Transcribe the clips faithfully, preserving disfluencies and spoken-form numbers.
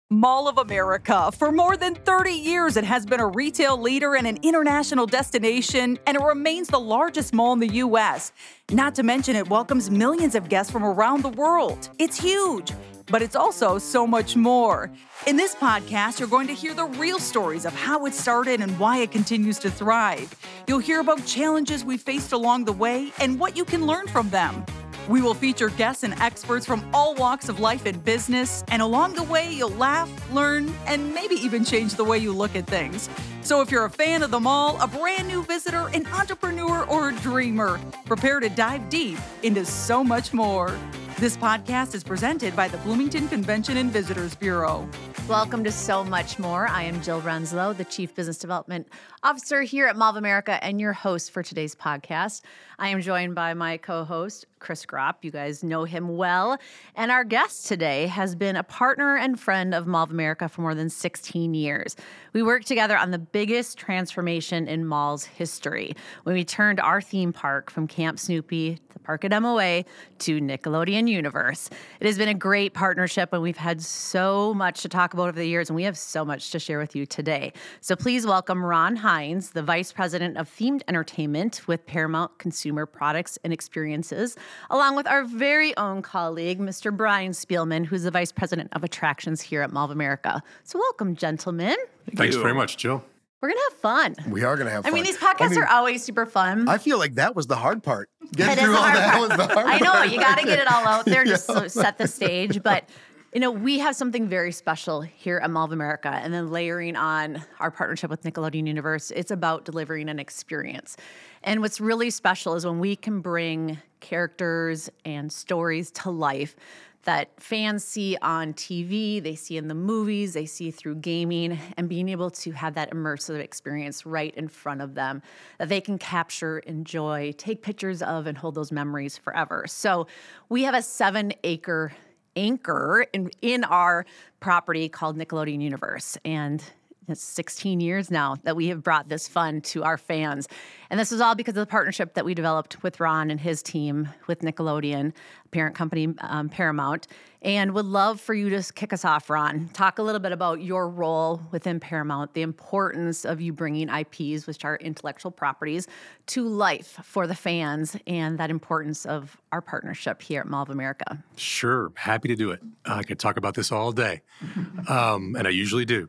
Mall of America. For more than thirty years, it has been a retail leader and an international destination, and it remains the largest mall in the U S. Not to mention, it welcomes millions of guests from around the world. It's huge, but it's also so much more. In this podcast, you're going to hear the real stories of how it started and why it continues to thrive. You'll hear about challenges we faced along the way and what you can learn from them. We will feature guests and experts from all walks of life and business, and along the way, you'll laugh, learn, and maybe even change the way you look at things. So if you're a fan of the mall, a brand new visitor, an entrepreneur, or a dreamer, prepare to dive deep into so much more. This podcast is presented by the Bloomington Convention and Visitors Bureau. Welcome to So Much More. I am Jill Renslow, the Chief Business Development Officer here at Mall of America and your host for today's podcast. I am joined by my co-host, Chris Gropp. You guys know him well. And our guest today has been a partner and friend of Mall of America for more than sixteen years. We worked together on the biggest transformation in Mall's history when we turned our theme park from Camp Snoopy, the park at M O A, to Nickelodeon Universe. It has been a great partnership, and we've had so much to talk about over the years, and we have so much to share with you today. So please welcome Ron Hynes, the Vice President of Themed Entertainment with Paramount Consumer Products and Experiences, along with our very own colleague, Mister Brian Spielman, who's the Vice President of Attractions here at Mall of America. So welcome, gentlemen. Thank Thanks you. very much, Jill. We're going to have fun. We are going to have I fun. mean, these podcasts I mean, are always super fun. I feel like that was the hard part. Getting It is through the all hard that part. was the hard I know, part. you got to get it all out there, just Yeah. to set the stage. But, you know, we have something very special here at Mall of America, and then layering on our partnership with Nickelodeon Universe, it's about delivering an experience. And what's really special is when we can bring characters and stories to life that fans see on T V, they see in the movies, they see through gaming, and being able to have that immersive experience right in front of them that they can capture, enjoy, take pictures of, and hold those memories forever. So we have a seven acre anchor in, in our property called Nickelodeon Universe. And it's sixteen years now that we have brought this fun to our fans. And this is all because of the partnership that we developed with Ron and his team with Nickelodeon, parent company um, Paramount. And would love for you to kick us off, Ron. Talk a little bit about your role within Paramount, the importance of you bringing I Ps, which are intellectual properties, to life for the fans, and that importance of our partnership here at Mall of America. Sure. Happy to do it. I could talk about this all day, um, and I usually do.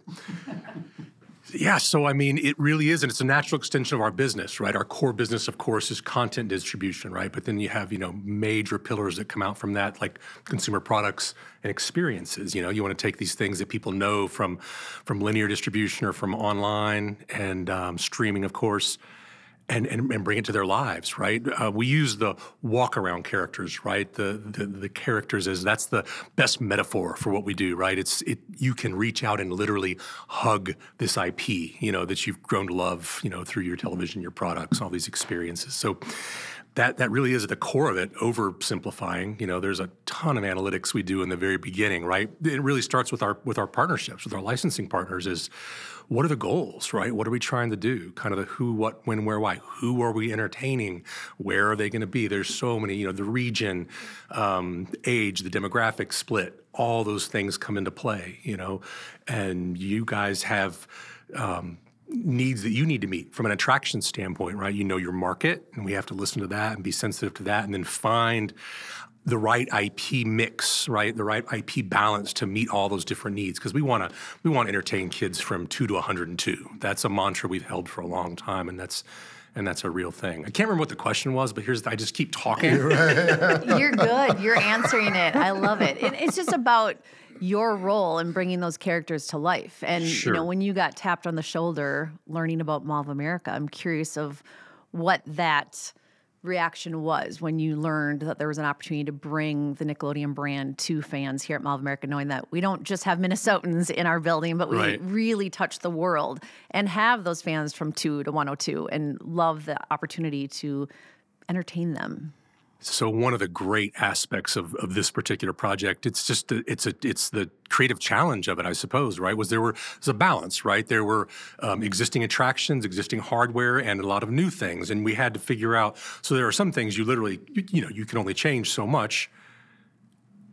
Yeah, so I mean, it really is, and it's a natural extension of our business, right? Our core business, of course, is content distribution, right? But then you have, you know, major pillars that come out from that, like consumer products and experiences. You know, you want to take these things that people know from from linear distribution or from online and um, streaming, of course, And, and, and bring it to their lives, right? Uh, we use the walk-around characters, right? The, the the characters as that's the best metaphor for what we do, right? It's it you can reach out and literally hug this I P, you know, that you've grown to love, you know, through your television, your products, all these experiences. So that that really is at the core of it. Oversimplifying, you know, there's a ton of analytics we do in the very beginning, right? It really starts with our with our partnerships, with our licensing partners. Is what are the goals, right? What are we trying to do? Kind of the who, what, when, where, why. Who are we entertaining? Where are they going to be? There's so many, you know, the region, um, age, the demographic split, all those things come into play, you know, and you guys have um, needs that you need to meet from an attraction standpoint, right? You know your market, and we have to listen to that and be sensitive to that, and then find the right I P mix, right? The right I P balance to meet all those different needs. Because we want to we want to entertain kids from two to one hundred two. That's a mantra we've held for a long time, and that's and that's a real thing. I can't remember what the question was, but here's I just keep talking. You're good. You're answering it. I love it. it. It's just about your role in bringing those characters to life. And Sure. you know, when you got tapped on the shoulder learning about Mall of America, I'm curious of what that reaction was when you learned that there was an opportunity to bring the Nickelodeon brand to fans here at Mall of America, knowing that we don't just have Minnesotans in our building, but we Right. really touch the world and have those fans from two to one oh two and love the opportunity to entertain them. So one of the great aspects of, of this particular project, it's just the, it's a it's the creative challenge of it, I suppose, right? Was there were there's a balance, right? There were um, existing attractions, existing hardware, and a lot of new things, and we had to figure out. So there are some things you literally you, you know you can only change so much.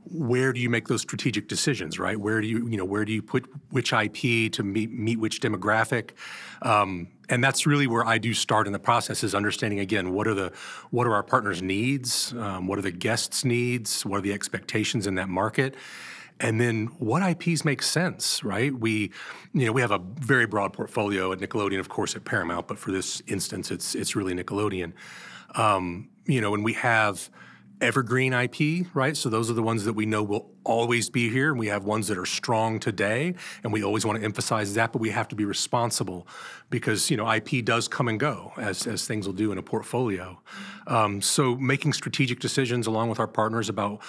where do you make those strategic decisions, right? Where do you, you know, where do you put which I P to meet, meet which demographic? Um, and that's really where I do start in the process, is understanding, again, what are the, what are our partners' needs? Um, what are the guests' needs? What are the expectations in that market? And then what I Ps make sense, right? We, you know, we have a very broad portfolio at Nickelodeon, of course, at Paramount, but for this instance, it's it's really Nickelodeon. Um, you know, and we have evergreen I P, right? So those are the ones that we know will always be here, and we have ones that are strong today, and we always want to emphasize that, but we have to be responsible because, you know, I P does come and go, as, as things will do in a portfolio. Um, so making strategic decisions along with our partners about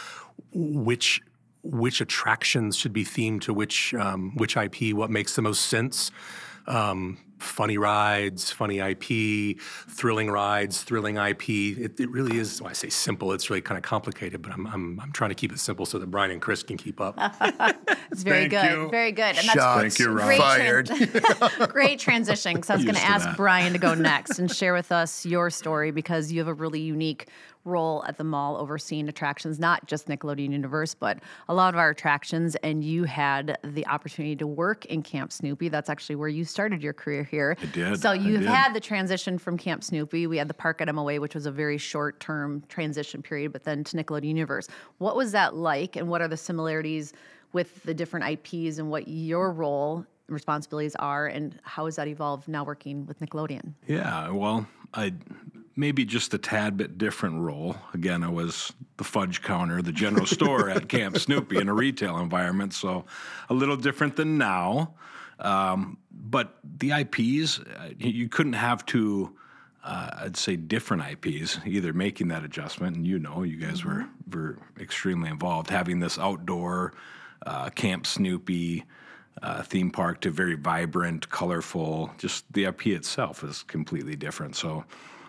which which attractions should be themed to which um, which I P, what makes the most sense. Um, funny rides, funny I P, thrilling rides, thrilling I P. It, it really is, well, I say simple, it's really kind of complicated, but I'm, I'm, I'm trying to keep it simple so that Brian and Chris can keep up. It's very Thank good, you. very good. And Shots that's Thank you, Ron. great fired. tran- great transition, because I was going to Used to ask that. Brian to go next and share with us your story, because you have a really unique role at the mall overseeing attractions, not just Nickelodeon Universe, but a lot of our attractions. And you had the opportunity to work in Camp Snoopy. That's actually where you started your career here. I did, So I you've did. had the transition from Camp Snoopy. We had the park at M O A, which was a very short-term transition period, but then to Nickelodeon Universe. What was that like, and what are the similarities with the different I Ps and what your role and responsibilities are, and how has that evolved now working with Nickelodeon? Yeah, well, I maybe just a tad bit different role. Again, I was the fudge counter, the general store at Camp Snoopy in a retail environment, so a little different than now. Um, but the I Ps, uh, you couldn't have two, uh, I'd say, different I Ps, either making that adjustment, and you know, you guys were, were extremely involved, having this outdoor uh, Camp Snoopy uh, theme park to very vibrant, colorful. Just the I P itself is completely different. So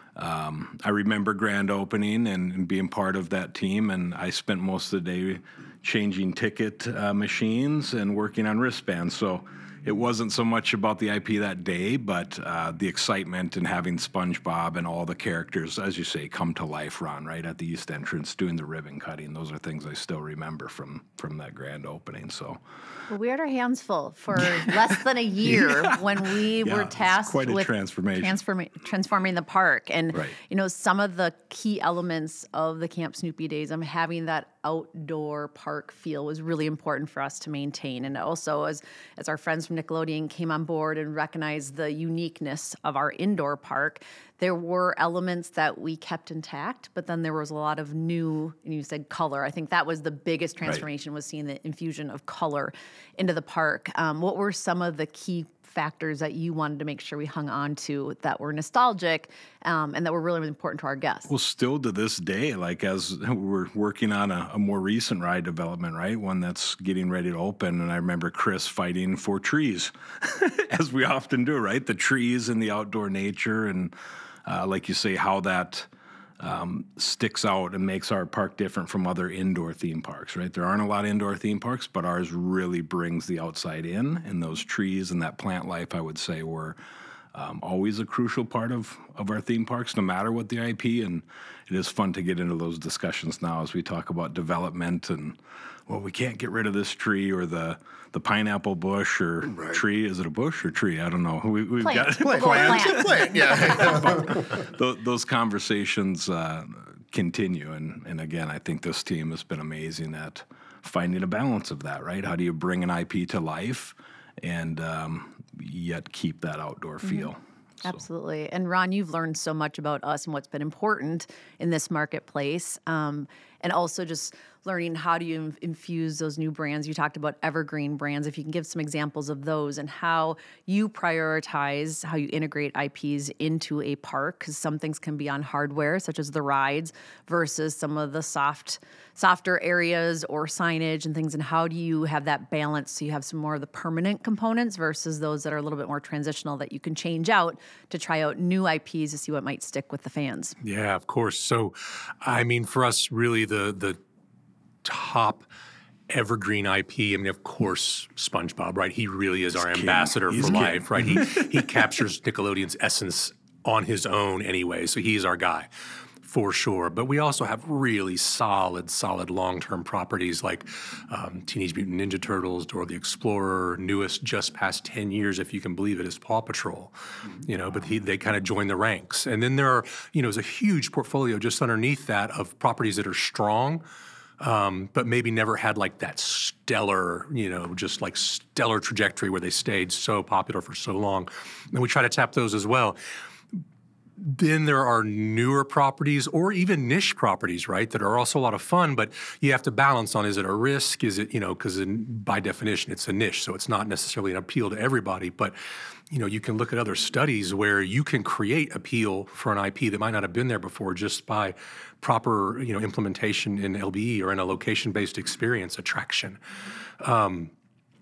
um, I remember grand opening and, and being part of that team, and I spent most of the day changing ticket uh, machines and working on wristbands. So it wasn't so much about the I P that day, but uh, the excitement and having SpongeBob and all the characters, as you say, come to life, Ron, right at the East entrance, doing the ribbon cutting. Those are things I still remember from from that grand opening. So Well, we had our hands full for less than a year when we Yeah, were it's tasked quite a with transformation. transforma- transforming the park. And, Right. you know, some of the key elements of the Camp Snoopy days, I'm having that outdoor park feel was really important for us to maintain. And also, as, as our friends from Nickelodeon came on board and recognized the uniqueness of our indoor park, there were elements that we kept intact, but then there was a lot of new, and you said color. I think that was the biggest transformation, was seeing the infusion of color into the park. Um, what were some of the key factors that you wanted to make sure we hung on to that were nostalgic um, and that were really important to our guests? Well, still to this day, like as we're working on a, a more recent ride development, right? One that's getting ready to open. And I remember Chris fighting for trees, as we often do, right? The trees and the outdoor nature. And uh, like you say, how that um, sticks out and makes our park different from other indoor theme parks, right? There aren't a lot of indoor theme parks, but ours really brings the outside in. And those trees and that plant life, I would say, were Um, always a crucial part of, of our theme parks, no matter what the I P. And it is fun to get into those discussions now as we talk about development and, well, we can't get rid of this tree or the, the pineapple bush or Right. tree. Is it a bush or tree? I don't know. We, we've Plant. got We'll go with plant. Plant, yeah. those, those conversations uh, continue. And, and again, I think this team has been amazing at finding a balance of that, right? How do you bring an I P to life and um, yet keep that outdoor feel? So- Absolutely. And Ron, you've learned so much about us and what's been important in this marketplace. Um, and also just learning how do you infuse those new brands. You talked about evergreen brands. If you can give some examples of those and how you prioritize, how you integrate I Ps into a park, because some things can be on hardware, such as the rides, versus some of the soft, softer areas or signage and things. And how do you have that balance so you have some more of the permanent components versus those that are a little bit more transitional that you can change out to try out new I Ps to see what might stick with the fans? Yeah, of course. So, I mean, for us, really the the top evergreen I P. I mean, of course, SpongeBob, right? He really is our king. ambassador He's for king. life, right? He he captures Nickelodeon's essence on his own anyway. So he's our guy. for sure. But we also have really solid, solid long-term properties like um, Teenage Mutant Ninja Turtles, Dora the Explorer, newest just past ten years, if you can believe it, is Paw Patrol. You know, but he, they kind of join the ranks. And then there are, you know, there's a huge portfolio just underneath that of properties that are strong, um, but maybe never had like that stellar, you know, just like stellar trajectory where they stayed so popular for so long. And we try to tap those as well. Then there are newer properties or even niche properties, right, that are also a lot of fun, but you have to balance on, is it a risk? Is it, you know, because by definition it's a niche, so it's not necessarily an appeal to everybody. But, you know, you can look at other studies where you can create appeal for an I P that might not have been there before just by proper, you know, implementation in L B E or in a location-based experience attraction. Um,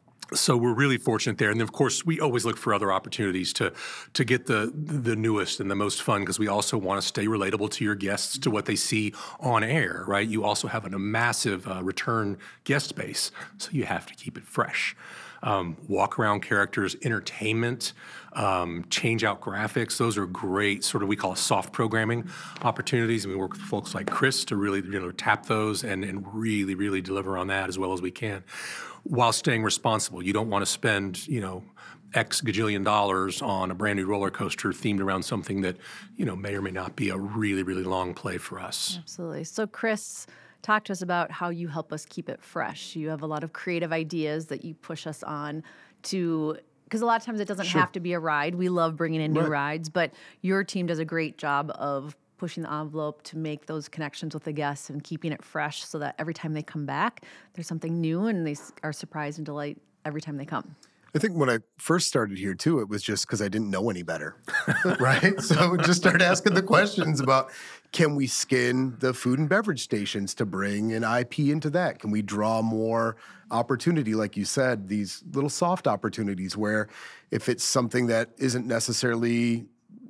So we're really fortunate there. And then, of course, we always look for other opportunities to to get the the newest and the most fun, because we also want to stay relatable to your guests, to what they see on air, right? You also have a massive uh, return guest base, so you have to keep it fresh. Um, walk-around characters, entertainment, um, change-out graphics, those are great, sort of we call it soft programming opportunities. And we work with folks like Chris to really, you know, tap those and, and really, really deliver on that as well as we can, while staying responsible. You don't want to spend, you know, X gajillion dollars on a brand new roller coaster themed around something that, you know, may or may not be a really, really long play for us. Absolutely. So, Chris, talk to us about how you help us keep it fresh. You have a lot of creative ideas that you push us on to, because a lot of times it doesn't Sure. have to be a ride. We love bringing in new Right. rides, but your team does a great job of pushing the envelope to make those connections with the guests and keeping it fresh so that every time they come back, there's something new and they s- are surprised and delight every time they come. I think when I first started here too, it was just because I didn't know any better, right? So just start asking the questions about, can we skin the food and beverage stations to bring an I P into that? Can we draw more opportunity, like you said, these little soft opportunities where if it's something that isn't necessarily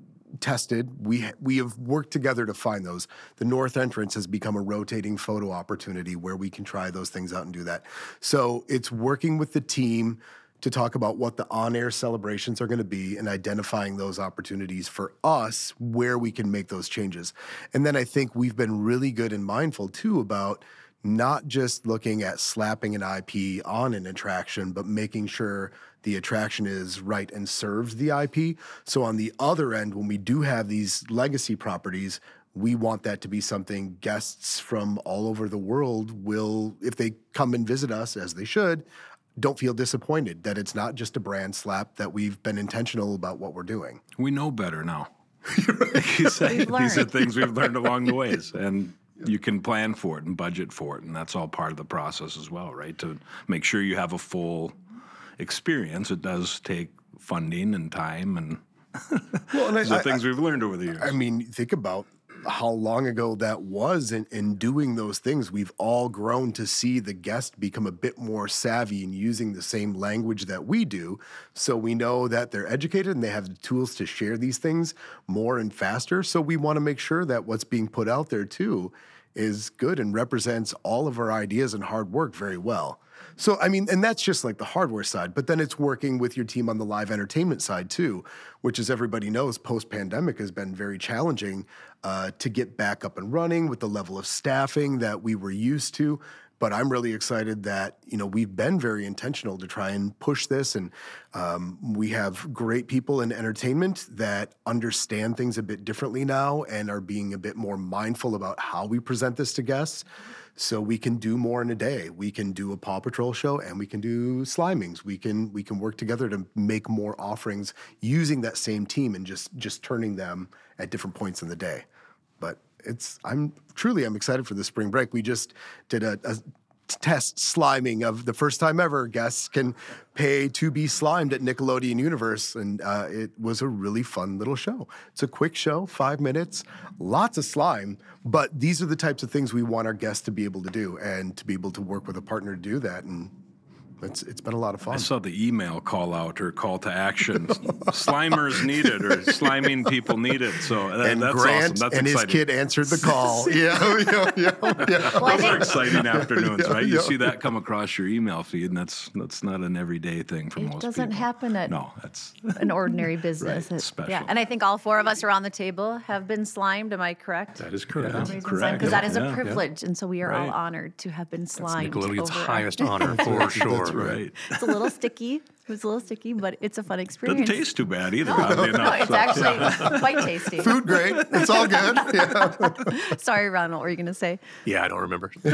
tested, we we have worked together to find those. The north entrance has become a rotating photo opportunity where we can try those things out and do that. So it's working with the team to talk about what the on-air celebrations are going to be and identifying those opportunities for us where we can make those changes. And then I think we've been really good and mindful too about not just looking at slapping an I P on an attraction, but making sure the attraction is right and serves the I P. So on the other end, when we do have these legacy properties, we want that to be something guests from all over the world will, if they come and visit us, as they should, don't feel disappointed that it's not just a brand slap, that we've been intentional about what we're doing. We know better now. Like you say, We've these are learned. things we've learned along the ways, and you can plan for it and budget for it, and that's all part of the process as well, right? To make sure you have a full experience, it does take funding and time, and Well, and those are I, things we've learned over the years. I mean, think about how long ago that was, and in doing those things, we've all grown to see the guest become a bit more savvy in using the same language that we do. So we know that they're educated and they have the tools to share these things more and faster. So we want to make sure that what's being put out there too is good and represents all of our ideas and hard work very well. So, I mean, and that's just like the hardware side, but then it's working with your team on the live entertainment side too, which, as everybody knows, post-pandemic has been very challenging uh, to get back up and running with the level of staffing that we were used to. But I'm really excited that, you know, we've been very intentional to try and push this. And um, we have great people in entertainment that understand things a bit differently now and are being a bit more mindful about how we present this to guests. So we can do more in a day. We can do a Paw Patrol show and we can do Slimings. We can we can work together to make more offerings using that same team and just just turning them at different points in the day. But it's I'm truly I'm excited for the spring break. We just did a, a test sliming of the first time ever guests can pay to be slimed at Nickelodeon Universe, and uh, it was a really fun little show. It's a quick show, five minutes, lots of slime, but these are the types of things we want our guests to be able to do and to be able to work with a partner to do that. And it's it's been a lot of fun. I saw the email call out or call to action. Slimers needed or sliming people needed. So that, and that's Grant awesome. That's and exciting. his kid answered the call. yeah, yeah, yeah, yeah. Well, I Those are think exciting afternoons, Yeah, right? You yeah. see that come across your email feed, and that's that's not an everyday thing for it most doesn't people. happen at No, that's an ordinary business. Right, It- special. Yeah, and I think all four of us around the table have been slimed. Am I correct? That is correct. correct. Because that is Yeah, a yeah. privilege, and so we are all Right. honored to have been slimed. Nickelodeon's over- highest honor, for sure. That's right. It's a little sticky. It was a little sticky, but it's a fun experience. Doesn't taste too bad either. oddly No, enough. it's So- actually quite tasty. Food great. It's all good. Yeah. Sorry, Ronald, what were you going to say? Yeah, I don't remember. oh,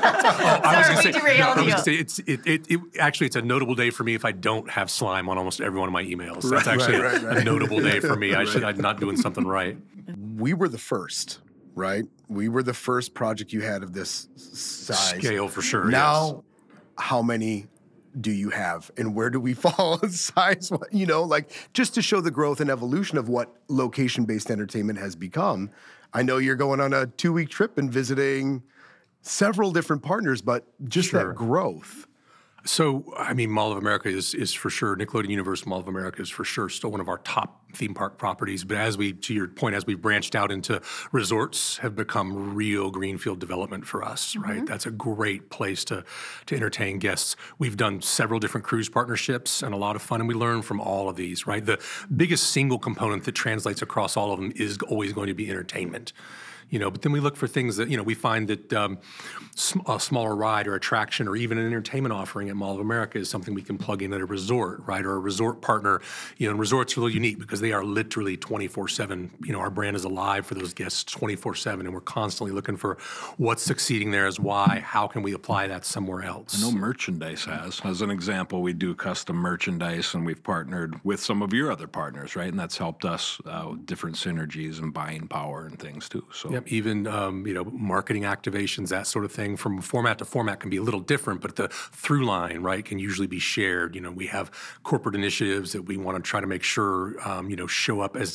I was Sorry, gonna we say, derailed no, I was you. gonna say it's it, it, it actually it's a notable day for me if I don't have slime on almost every one of my emails. That's actually right, a, right, right. a notable day for me. I should I'm not doing something right. We were the first, right? We were the first project you had of this size. Scale for sure. Now, how many do you have, and where do we fall size? You know, like just to show the growth and evolution of what location-based entertainment has become. I know you're going on a two-week trip and visiting several different partners, but just Sure. that growth. So, I mean, Mall of America is is for sure, Nickelodeon Universe Mall of America is for sure still one of our top theme park properties. But as we, to your point, as we've branched out into resorts, have become real greenfield development for us, right? That's a great place to to entertain guests. We've done several different cruise partnerships and a lot of fun, and we learn from all of these, right? The biggest single component that translates across all of them is always going to be entertainment. You know, but then we look for things that, you know, we find that um, sm- a smaller ride or attraction or even an entertainment offering at Mall of America is something we can plug in at a resort, right? Or a resort partner. You know, and resorts are a little unique because they are literally twenty-four seven. You know, our brand is alive for those guests twenty-four seven, and we're constantly looking for what's succeeding there is why, how can we apply that somewhere else? No merchandise has. As an example, we do custom merchandise, and we've partnered with some of your other partners, right? And that's helped us uh, with different synergies and buying power and things too. So Yep, even um, you know, marketing activations, that sort of thing, from format to format can be a little different, but the through line, right, can usually be shared. You know, we have corporate initiatives that we want to try to make sure, um, you know, show up as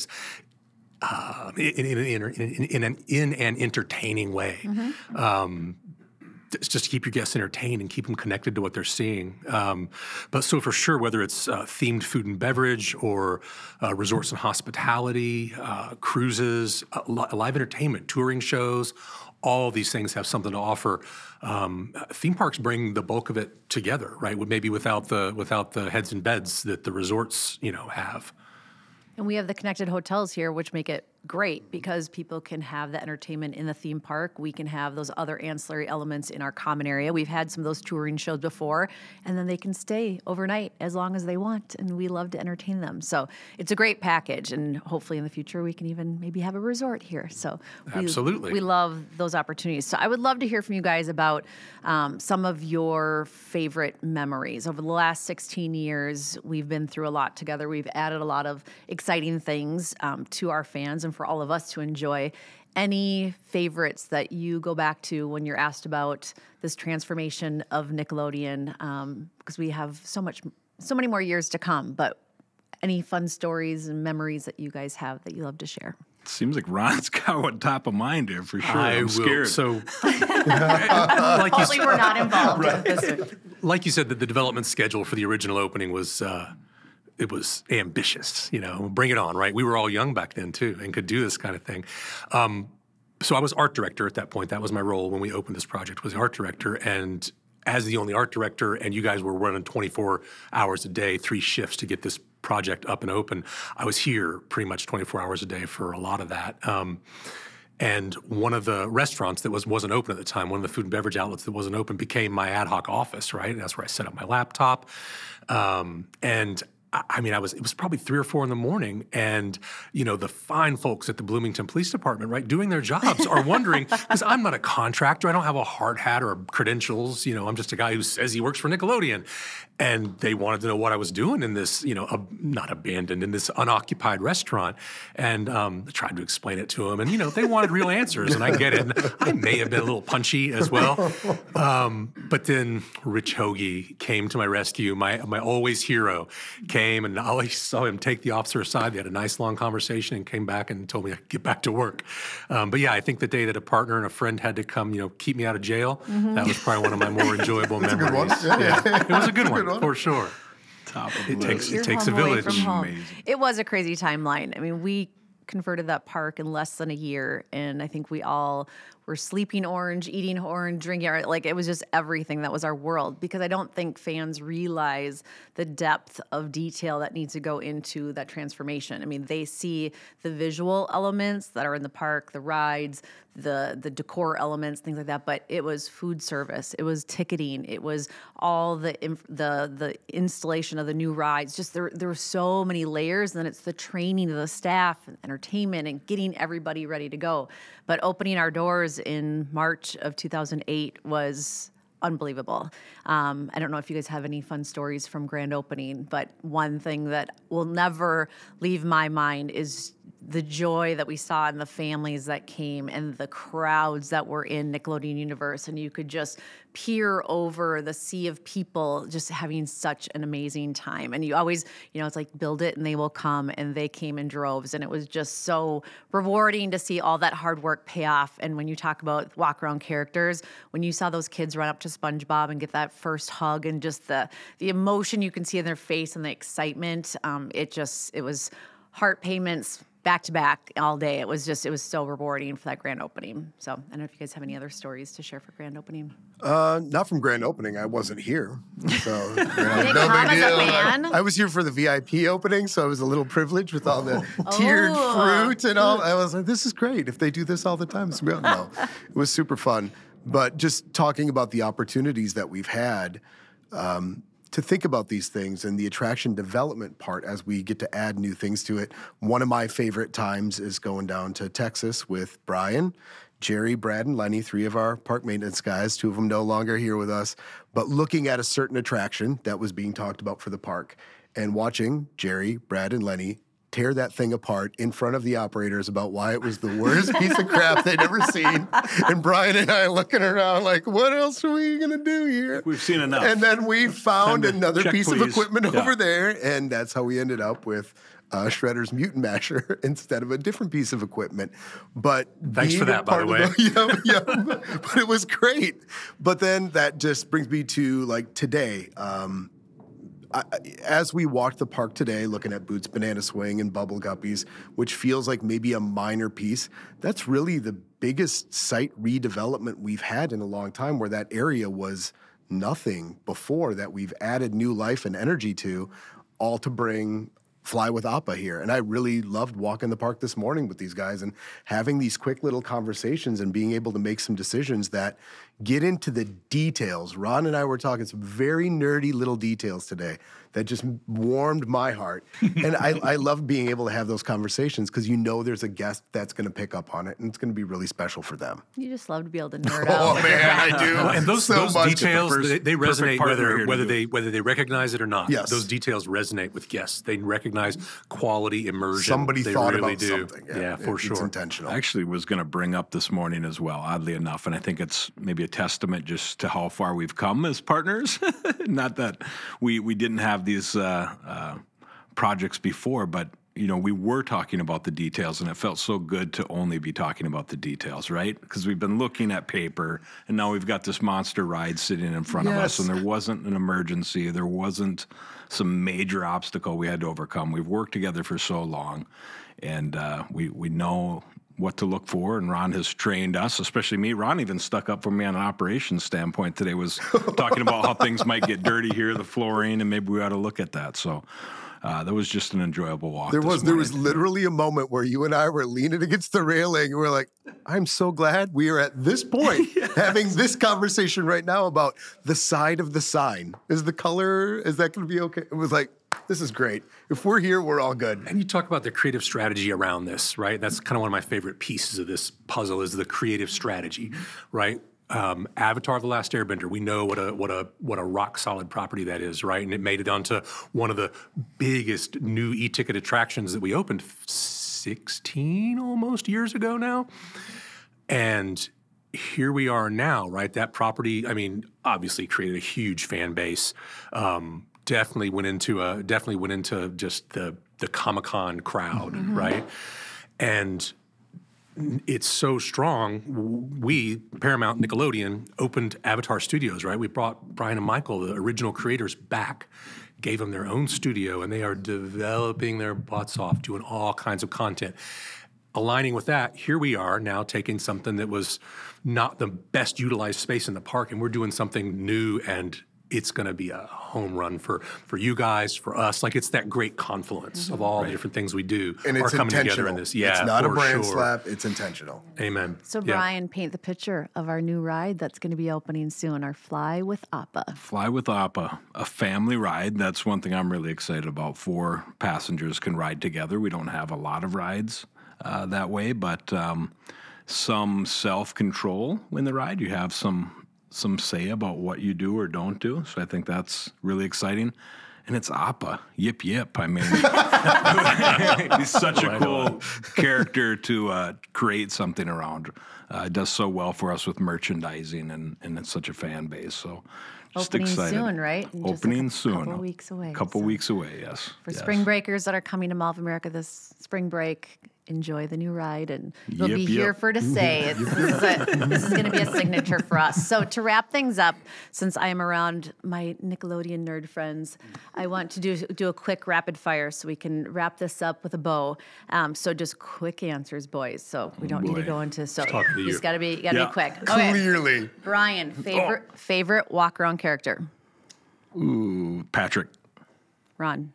uh, in, in, in, in, in, an, in an entertaining way. Um, it's just to keep your guests entertained and keep them connected to what they're seeing. Um, but so for sure, whether it's uh, themed food and beverage or uh, resorts and hospitality, uh, cruises, uh, li- live entertainment, touring shows, all of these things have something to offer. Um, theme parks bring the bulk of it together, right? Maybe without the without the heads and beds that the resorts, you know, have. And we have the connected hotels here, which make it great because people can have the entertainment in the theme park. We can have those other ancillary elements in our common area. We've had some of those touring shows before, and then they can stay overnight as long as they want, and we love to entertain them. So it's a great package, and hopefully in the future we can even maybe have a resort here. So we, Absolutely. we love those opportunities. So I would love to hear from you guys about um, some of your favorite memories. Over the last sixteen years, we've been through a lot together. We've added a lot of exciting things um, to our fans and for all of us to enjoy. Any favorites that you go back to when you're asked about this transformation of Nickelodeon? Um, because we have so much, so many more years to come. But any fun stories and memories that you guys have that you love to share? seems like Ron's got one top of mind here for sure. I I'm will. scared. So, like you, Hopefully, we're not involved with this. like you said, that the development schedule for the original opening was uh, it was ambitious. You know, bring it on, right? We were all young back then too, and could do this kind of thing. Um, so I was art director at that point. That was my role when we opened this project. Was the art director, and as the only art director, and you guys were running twenty-four hours a day, three shifts to get this project up and open. I was here pretty much twenty-four hours a day for a lot of that. Um, And one of the restaurants that was, wasn't open at the time, one of the food and beverage outlets that wasn't open, became my ad hoc office, right? And that's where I set up my laptop. Um, and I, I mean, I was, it was probably three or four in the morning. And, you know, the fine folks at the Bloomington Police Department, right, doing their jobs are wondering, because I'm not a contractor, I don't have a hard hat or credentials, you know, I'm just a guy who says he works for Nickelodeon. And they wanted to know what I was doing in this, you know, uh, not abandoned, in this unoccupied restaurant. And um, I tried to explain it to them. And, you know, they wanted real answers, and I get it. And I may have been a little punchy as well. Um, but then Rich Hoagie came to my rescue, my my always hero, came came, and Ollie saw him take the officer aside. They had a nice long conversation and came back and told me to get back to work. Um, but yeah, I think the day that a partner and a friend had to come, you know, keep me out of jail, mm-hmm. that was probably one of my more enjoyable That's memories. A good one. Yeah. Yeah. It was a good, one, good one, for sure. Top of It the takes You're it takes a home away village. from home. Amazing. It was a crazy timeline. I mean, we converted that park in less than a year, and I think we all were sleeping orange, eating orange, drinking orange. Like, it was just everything that was our world, because I don't think fans realize the depth of detail that needs to go into that transformation. I mean, they see the visual elements that are in the park, the rides, the the decor elements, things like that, but it was food service, it was ticketing, it was all the inf- the the installation of the new rides. Just there there were so many layers, and then it's the training of the staff and entertainment and getting everybody ready to go. But opening our doors in March of two thousand eight was unbelievable. Um, I don't know if you guys have any fun stories from grand opening, but one thing that will never leave my mind is the joy that we saw in the families that came and the crowds that were in Nickelodeon Universe. And you could just peer over the sea of people just having such an amazing time. And you always, you know, it's like, build it and they will come, and they came in droves. And it was just so rewarding to see all that hard work pay off. And when you talk about walk around characters, when you saw those kids run up to SpongeBob and get that first hug, and just the the emotion you can see in their face and the excitement, um, it just, it was heart payments back to back all day. It was just, it was so rewarding for that grand opening. So I don't know if you guys have any other stories to share for grand opening. Uh, not from grand opening. I wasn't here, so you know, didn't no come big as a deal. fan? I was here for the V I P opening, so I was a little privileged with all the tiered Oh. fruit and all. I was like, this is great. If they do this all the time, it's real. No, it was super fun. But just talking about the opportunities that we've had, um, to think about these things and the attraction development part as we get to add new things to it. One of my favorite times is going down to Texas with Brian, Jerry, Brad, and Lenny, three of our park maintenance guys, two of them no longer here with us, but looking at a certain attraction that was being talked about for the park and watching Jerry, Brad, and Lenny tear that thing apart in front of the operators about why it was the worst piece of crap they'd ever seen. And Brian and I looking around like, what else are we going to do here? We've seen enough. And then we found Time to another check, piece of please. equipment Yeah. over there, and that's how we ended up with uh, Shredder's Mutant Masher instead of a different piece of equipment. But Thanks being for a that, by the part of way. yeah, yeah, but it was great. But then that just brings me to like today. Um, I, as we walked the park today, looking at Boots Banana Swing and Bubble Guppies, which feels like maybe a minor piece, that's really the biggest site redevelopment we've had in a long time, where that area was nothing before, that we've added new life and energy to, all to bring Fly with Appa here. And I really loved walking the park this morning with these guys and having these quick little conversations and being able to make some decisions that get into the details. Ron and I were talking some very nerdy little details today that just warmed my heart. And I, I love being able to have those conversations, because you know there's a guest that's going to pick up on it, and it's going to be really special for them. You just love to be able to nerd Oh out. with your man, friends. I do. Well, and those, so those much. details, first they, they perfect resonate partner here whether to whether do they whether they recognize it or not. Yes. Those details resonate with guests. They recognize quality immersion. Somebody they thought really about do. something. Yeah, for it- sure. It's intentional. I actually was going to bring up this morning as well, oddly enough, and I think it's maybe a testament just to how far we've come as partners. Not that we we didn't have these uh, uh, projects before, but you know, we were talking about the details, and it felt so good to only be talking about the details, right? Because we've been looking at paper, and now we've got this monster ride sitting in front of us, Yes. and there wasn't an emergency, there wasn't some major obstacle we had to overcome. We've worked together for so long, and uh, we we know what to look for, and Ron has trained us, especially me. Ron even stuck up for me on an operations standpoint today, was talking about how things might get dirty here, the flooring, and maybe we ought to look at that. So uh, that was just an enjoyable walk. There this was there was morning. literally a moment where you and I were leaning against the railing, and we're like, I'm so glad we are at this point having this conversation right now about the side of the sign. Is the color, is that going to be okay? It was like, this is great. If we're here, we're all good. And you talk about the creative strategy around this, right? That's kind of one of my favorite pieces of this puzzle is the creative strategy, right? Um, Avatar: The Last Airbender. We know what a what a what a rock solid property that is, right? And it made it onto one of the biggest new e-ticket attractions that we opened sixteen almost years ago now, and here we are now, right? That property, I mean, obviously created a huge fan base. Um, definitely went into a definitely went into just the the Comic-Con crowd, mm-hmm. right? And it's so strong. We, Paramount, Nickelodeon, opened Avatar Studios, right? We brought Brian and Michael, the original creators, back, gave them their own studio, and they are developing their butts off, doing all kinds of content. Aligning with that, here we are now taking something that was not the best utilized space in the park, and we're doing something new, and it's going to be a home run for, for you guys, for us. Like, it's that great confluence mm-hmm. of all right. the different things we do and are it's coming intentional. together in this. Yeah, it's not a brand sure. slap. It's intentional. Amen. So, yeah. Brian, paint the picture of our new ride that's going to be opening soon, our Fly with Appa. Fly with Appa, a family ride. That's one thing I'm really excited about. Four passengers can ride together. We don't have a lot of rides uh, that way, but um, some self-control in the ride. You have some some say about what you do or don't do. So I think that's really exciting. And it's Appa. Yip, yip. I mean, he's such a cool character to uh, create something around. Uh, it does so well for us with merchandising, and, and it's such a fan base. So just Opening excited. soon, right? In Opening just a soon. couple weeks away. couple so. weeks away, yes. For yes. spring breakers that are coming to Mall of America this spring break, enjoy the new ride, and you'll Yep, be yep. here for to say it's, this is, a, this is going to be a signature for us. So to wrap things up, since I am around my Nickelodeon nerd friends, I want to do do a quick rapid fire so we can wrap this up with a bow. Um, so just quick answers, boys. So we don't Oh, need to boy. go into so talking to you. it's got to be got to Yeah. be quick. Okay. Clearly. Brian, favorite favorite walk around character. Ooh, Patrick. Ron.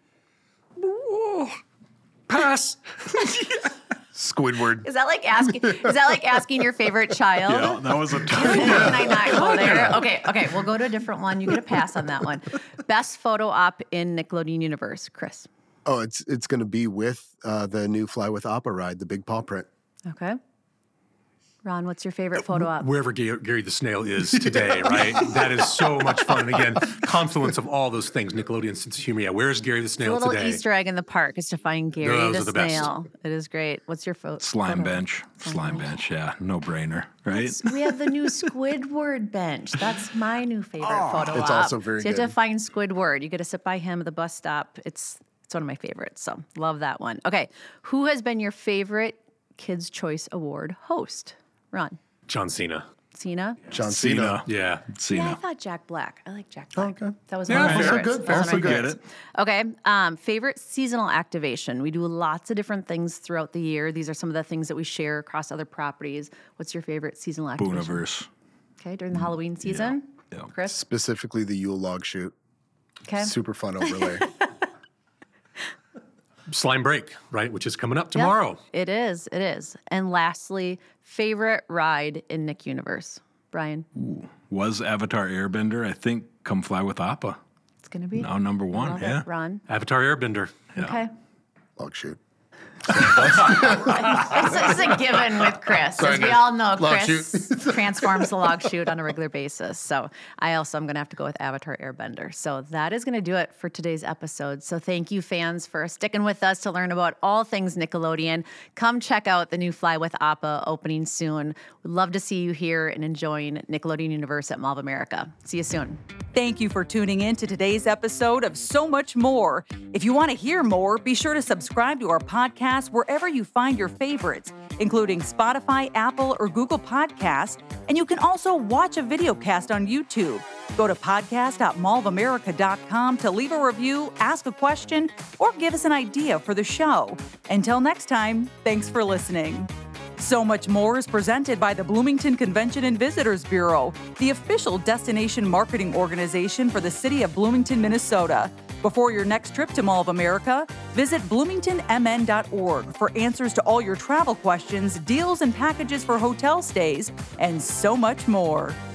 Pass. Squidward. Is that like asking? Is that like asking your favorite child? Yeah, that was a tough Can I not go there? Okay, okay, we'll go to a different one. You get a pass on that one. Best photo op in Nickelodeon universe, Chris. Oh, it's it's going to be with uh, the new Fly with Appa ride, the big paw print. Okay. Ron, what's your favorite photo op? Wherever Gary, Gary the Snail is today, right? That is so much fun. And again, confluence of all those things. Nickelodeon sense of humor. Yeah, where's Gary the The Snail little today? Easter egg in the park is to find Gary Those the are the best. snail. It is great. What's your photo? Slime photo? bench. Slime bench, yeah. No brainer, right? We have the new Squidward bench. That's my new favorite photo it's op. also very so you have good. to find Squidward. You get to sit by him at the bus stop. It's it's one of my favorites. So love that one. Okay, who has been your favorite Kids' Choice Award host? Ron. John Cena. Cena? John Cena. Yeah. Cena. Yeah, I thought Jack Black. I like Jack Black. Okay. That was Yeah, one of my also favorites. good, That was also one of my good. favorites. Okay. Um, favorite seasonal activation. We do lots of different things throughout the year. These are some of the things that we share across other properties. What's your favorite seasonal activation? Booniverse. Okay, during the Halloween season. Yeah. Chris? Specifically the Yule log shoot. Okay. Super fun overlay. Slime Break, right, which is coming up Yep, tomorrow. it is. It is. And lastly, favorite ride in Nick Universe. Brian? Was Avatar Airbender, I think, Come Fly with Appa. It's going to be. Now number one, Love yeah. it. Ron? Avatar Airbender. Yeah. Okay. Log shoot. It's, it's a given with Chris. As we all know, Log Chris transforms the log chute on a regular basis. So I also am going to have to go with Avatar Airbender. So that is going to do it for today's episode. So thank you, fans, for sticking with us to learn about all things Nickelodeon. Come check out the new Fly with Appa opening soon. We'd love to see you here and enjoying Nickelodeon Universe at Mall of America. See you soon. Thank you for tuning in to today's episode of So Much More. If you want to hear more, be sure to subscribe to our podcast wherever you find your favorites, including Spotify, Apple, or Google Podcasts. And you can also watch a video cast on YouTube. Go to podcast dot mall of america dot com to leave a review, ask a question, or give us an idea for the show. Until next time, thanks for listening. So Much More is presented by the Bloomington Convention and Visitors Bureau, the official destination marketing organization for the city of Bloomington, Minnesota. Before your next trip to Mall of America, visit bloomington m n dot org for answers to all your travel questions, deals and packages for hotel stays, and so much more.